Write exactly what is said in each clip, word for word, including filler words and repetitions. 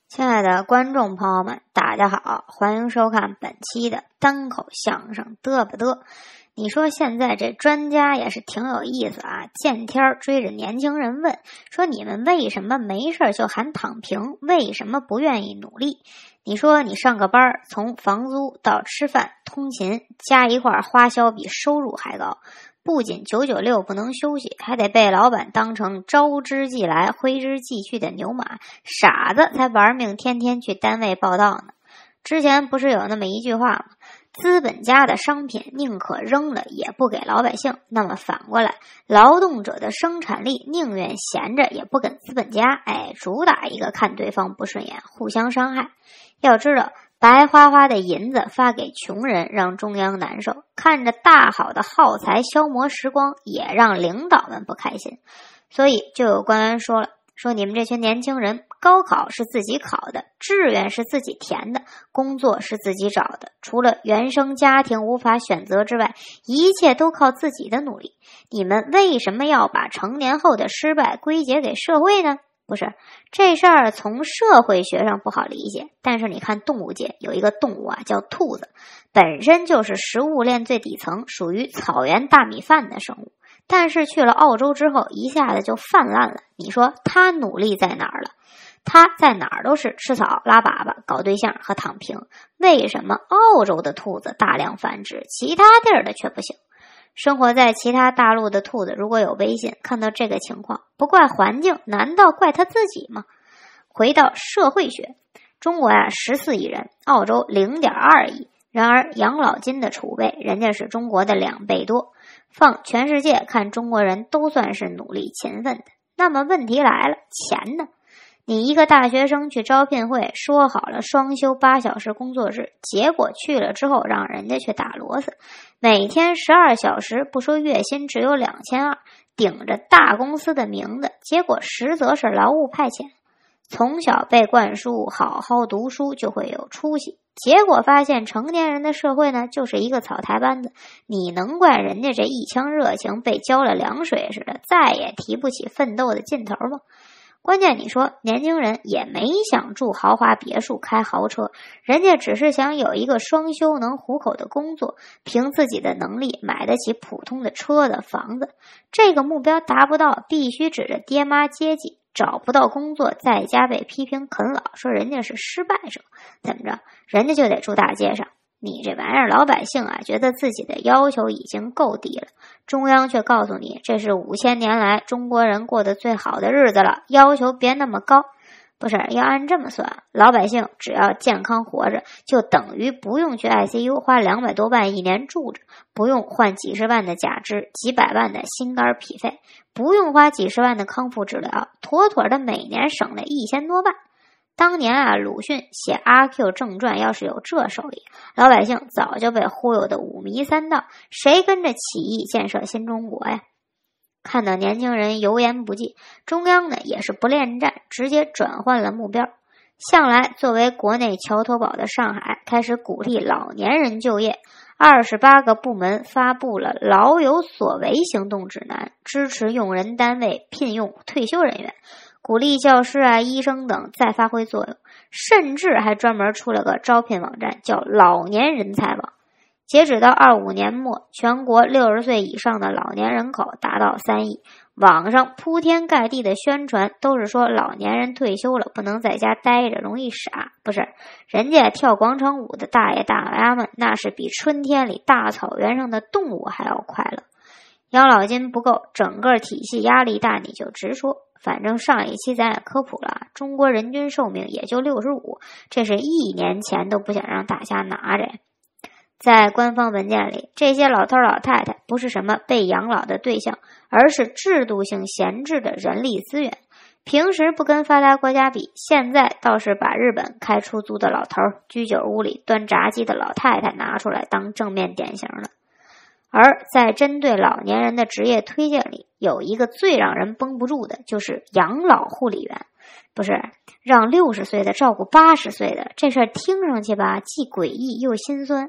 亲爱的观众朋友们，大家好，欢迎收看本期的单口相声嘚吧嘚。你说现在这专家也是挺有意思啊，见天追着年轻人问，说你们为什么没事就喊躺平，为什么不愿意努力？你说你上个班，从房租到吃饭、通勤加一块花销比收入还高，不仅九九六不能休息，还得被老板当成招之即来挥之即去的牛马，傻子才玩命天天去单位报道呢。之前不是有那么一句话吗？资本家的商品宁可扔了也不给老百姓，那么反过来，劳动者的生产力宁愿闲着也不跟资本家，哎，主打一个看对方不顺眼，互相伤害。要知道，白花花的银子发给穷人让中央难受，看着大好的耗材消磨时光也让领导们不开心。所以就有官员说了，说你们这群年轻人，高考是自己考的，志愿是自己填的，工作是自己找的，除了原生家庭无法选择之外，一切都靠自己的努力。你们为什么要把成年后的失败归结给社会呢？不是，这事儿从社会学上不好理解，但是你看动物界有一个动物啊，叫兔子，本身就是食物链最底层，属于草原大米饭的生物，但是去了澳洲之后一下子就泛滥了。你说他努力在哪儿了？他在哪儿都是吃草、拉粑粑、搞对象和躺平。为什么澳洲的兔子大量繁殖，其他地儿的却不行？生活在其他大陆的兔子如果有微信，看到这个情况，不怪环境，难道怪他自己吗？回到社会学，中国呀十四亿人，澳洲 零点二亿，然而养老金的储备人家是中国的两倍多，放全世界看中国人都算是努力勤奋的。那么问题来了，钱呢？你一个大学生去招聘会，说好了双休八小时工作制，结果去了之后让人家去打螺丝，每天十二小时，不说月薪只有两千二，顶着大公司的名字，结果实则是劳务派遣。从小被灌输好好读书就会有出息，结果发现成年人的社会呢，就是一个草台班子，你能怪人家这一腔热情被浇了凉水似的，再也提不起奋斗的劲头吗？关键你说年轻人也没想住豪华别墅开豪车，人家只是想有一个双休能糊口的工作，凭自己的能力买得起普通的车的房子。这个目标达不到，必须指着爹妈接济，找不到工作在家被批评啃老，说人家是失败者，怎么着人家就得住大街上。你这玩意儿老百姓啊觉得自己的要求已经够低了，中央却告诉你这是五千年来中国人过得最好的日子了，要求别那么高。不是，要按这么算，老百姓只要健康活着，就等于不用去 I C U 花两百多万一年住着，不用换几十万的假肢，几百万的心肝脾肺，不用花几十万的康复治疗，妥妥的每年省了一千多万。当年啊，鲁迅写《阿 Q 正传》要是有这手艺，老百姓早就被忽悠的五迷三道，谁跟着起义建设新中国呀？看到年轻人油盐不进，中央呢也是不恋战，直接转换了目标。向来作为国内桥头堡的上海，开始鼓励老年人就业，二十八个部门发布了老有所为行动指南，支持用人单位聘用退休人员，鼓励教师啊、医生等再发挥作用，甚至还专门出了个招聘网站，叫老年人才网。截止到二五年末，全国六十岁以上的老年人口达到三亿，网上铺天盖地的宣传都是说老年人退休了不能在家待着容易傻，不是，人家跳广场舞的大爷大妈们那是比春天里大草原上的动物还要快乐。养老金不够，整个体系压力大，你就直说。反正上一期咱也科普了，中国人均寿命也就六十五，这是一年前都不想让大家拿着。在官方文件里，这些老头老太太不是什么被养老的对象，而是制度性闲置的人力资源。平时不跟发达国家比，现在倒是把日本开出租的老头、居酒屋里端炸鸡的老太太拿出来当正面典型了。而在针对老年人的职业推荐里，有一个最让人绷不住的，就是养老护理员。不是，让六十岁的照顾八十岁的，这事儿听上去吧，既诡异又心酸。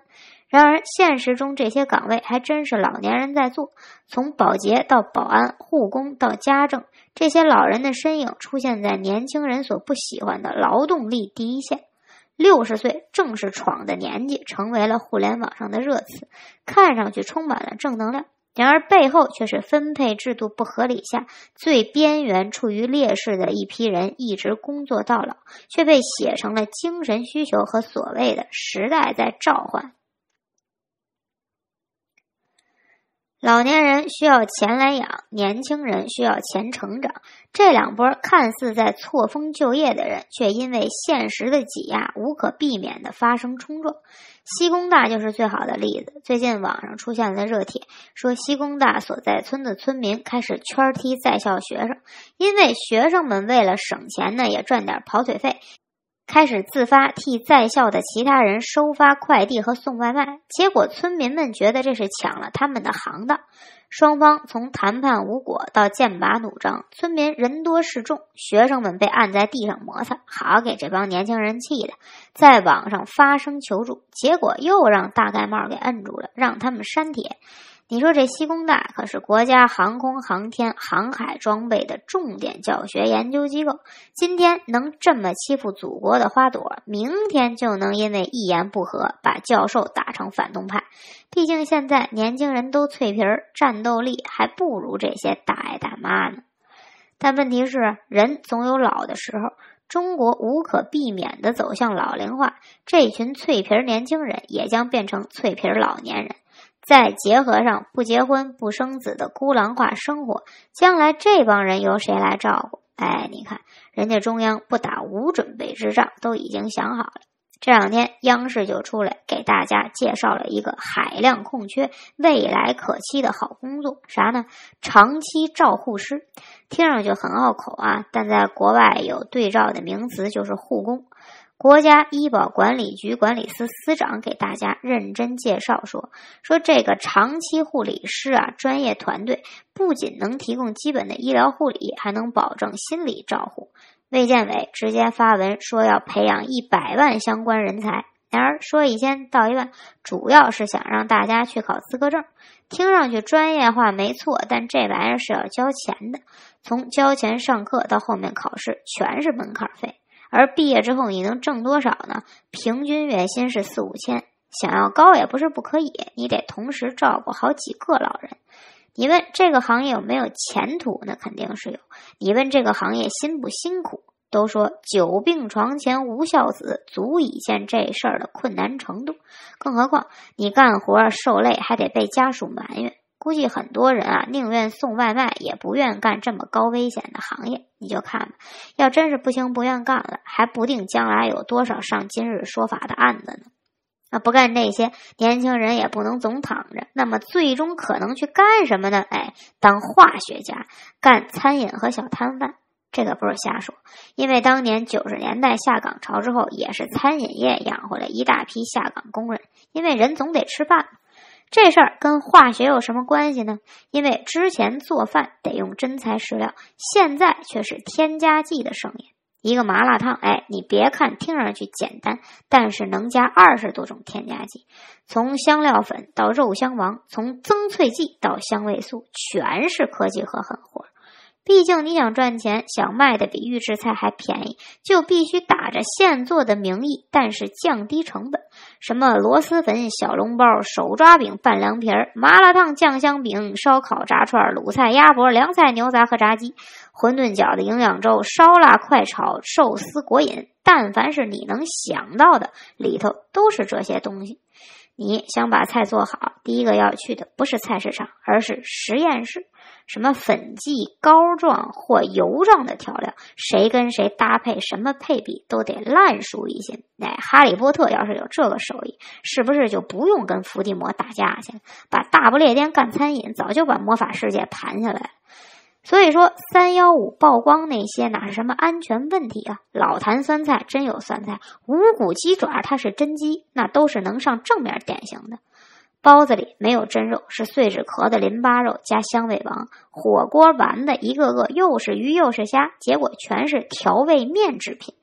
然而现实中这些岗位还真是老年人在做，从保洁到保安、护工到家政，这些老人的身影出现在年轻人所不喜欢的劳动力第一线。六十岁正是闯的年纪，成为了互联网上的热词，看上去充满了正能量，然而背后却是分配制度不合理下最边缘处于劣势的一批人一直工作到老，却被写成了精神需求和所谓的时代在召唤。老年人需要钱来养，年轻人需要钱成长。这两波看似在错峰就业的人，却因为现实的挤压无可避免地发生冲撞。西工大就是最好的例子。最近网上出现了热帖，说西工大所在村的村民开始圈踢在校学生，因为学生们为了省钱呢，也赚点跑腿费，开始自发替在校的其他人收发快递和送外卖，结果村民们觉得这是抢了他们的行当，双方从谈判无果到剑拔弩张，村民人多势众，学生们被按在地上摩擦，好给这帮年轻人气的，在网上发声求助，结果又让大盖帽给摁住了，让他们删帖。你说这西工大可是国家航空航天航海装备的重点教学研究机构，今天能这么欺负祖国的花朵，明天就能因为一言不合把教授打成反动派。毕竟现在年轻人都脆皮儿，战斗力还不如这些大爷大妈呢。但问题是，人总有老的时候，中国无可避免地走向老龄化，这群脆皮年轻人也将变成脆皮老年人。再结合上不结婚不生子的孤狼化生活，将来这帮人由谁来照顾？哎，你看人家中央不打无准备之仗都已经想好了。这两天央视就出来给大家介绍了一个海量空缺未来可期的好工作，啥呢？长期照护师。听上去很拗口啊，但在国外有对照的名词，就是护工。国家医保管理局管理司司长给大家认真介绍说，说这个长期护理师啊，专业团队不仅能提供基本的医疗护理，还能保证心理照护。卫健委直接发文说要培养一百万相关人才，然而说一千道一万，主要是想让大家去考资格证。听上去专业化没错，但这玩意儿是要交钱的，从交钱上课到后面考试全是门槛费。而毕业之后你能挣多少呢？平均月薪是四五千，想要高也不是不可以，你得同时照顾好几个老人。你问这个行业有没有前途呢？肯定是有。你问这个行业辛不辛苦？都说久病床前无孝子，足以见这事儿的困难程度。更何况你干活受累还得被家属埋怨，估计很多人啊宁愿送外卖也不愿干这么高危险的行业。你就看吧，要真是不行不愿干了，还不定将来有多少上今日说法的案子呢。啊，不干这些，年轻人也不能总躺着，那么最终可能去干什么呢？哎，当化学家，干餐饮和小摊贩。这个不是瞎说，因为当年九十年代下岗潮之后，也是餐饮业养活了一大批下岗工人，因为人总得吃饭。这事儿跟化学有什么关系呢？因为之前做饭得用真材实料，现在却是添加剂的盛宴。一个麻辣烫，哎，你别看听上去简单，但是能加二十多种添加剂，从香料粉到肉香王，从增脆剂到香味素，全是科技和狠活。毕竟你想赚钱，想卖的比预制菜还便宜，就必须打着现做的名义，但是降低成本。什么螺蛳粉、小笼包、手抓饼、拌凉皮儿、麻辣烫、酱香饼、烧烤、炸串、卤菜、鸭脖、凉菜、牛杂和炸鸡、馄饨饺子、营养粥、烧腊、快炒、寿司、果饮，但凡是你能想到的，里头都是这些东西。你想把菜做好，第一个要去的不是菜市场，而是实验室。什么粉剂、膏状或油状的调料，谁跟谁搭配，什么配比，都得烂熟于心。哎，哈利波特要是有这个手艺，是不是就不用跟伏地魔打架去了？把大不列颠干餐饮，早就把魔法世界盘下来了。所以说三一五曝光那些哪是什么安全问题啊？老坛酸菜真有酸菜，无骨鸡爪它是真鸡，那都是能上正面典型的。包子里没有真肉，是碎纸壳的淋巴肉加香味王。火锅丸的一个个又是鱼又是虾，结果全是调味面制品。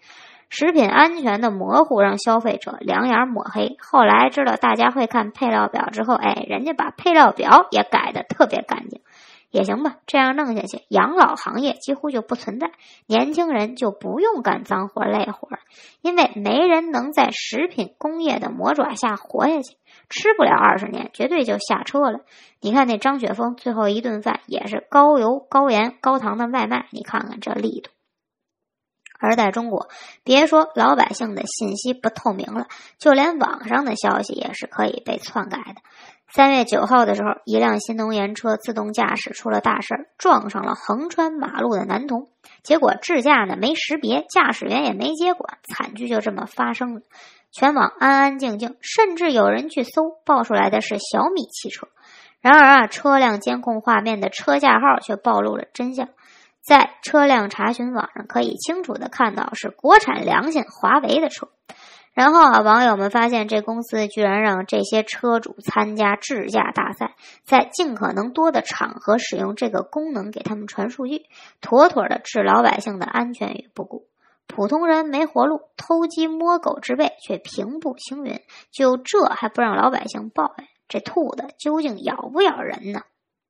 食品安全的模糊让消费者两眼抹黑。后来知道大家会看配料表之后，哎，人家把配料表也改得特别干净。也行吧，这样弄下去，养老行业几乎就不存在，年轻人就不用干脏活累活了，因为没人能在食品工业的魔爪下活下去，吃不了二十年，绝对就下车了。你看那张雪峰最后一顿饭也是高油、高盐、高糖的外卖，你看看这力度。而在中国，别说老百姓的信息不透明了，就连网上的消息也是可以被篡改的。三月九号的时候，一辆新能源车自动驾驶出了大事，撞上了横穿马路的男童，结果智驾呢没识别，驾驶员也没接管，惨剧就这么发生了。全网安安静静，甚至有人去搜，报出来的是小米汽车。然而啊，车辆监控画面的车架号却暴露了真相。在车辆查询网上可以清楚地看到是国产良心华为的车。然后啊，网友们发现这公司居然让这些车主参加智驾大赛，在尽可能多的场合使用这个功能给他们传数据，妥妥的置老百姓的安全于不顾。普通人没活路，偷鸡摸狗之辈却平步青云，就这还不让老百姓抱怨，这兔子究竟咬不咬人呢？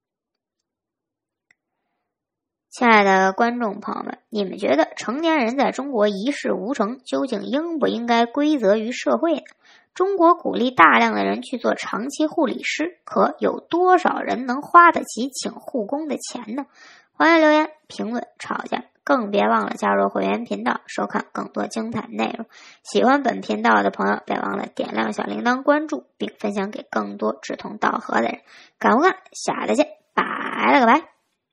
亲爱的观众朋友们，你们觉得成年人在中国一事无成，究竟应不应该归责于社会呢？中国鼓励大量的人去做长期护理师，可有多少人能花得起请护工的钱呢？欢迎留言、评论、吵架，更别忘了加入会员频道，收看更多精彩内容。喜欢本频道的朋友，别忘了点亮小铃铛关注，并分享给更多志同道合的人。感悟看，下次见，拜了个拜。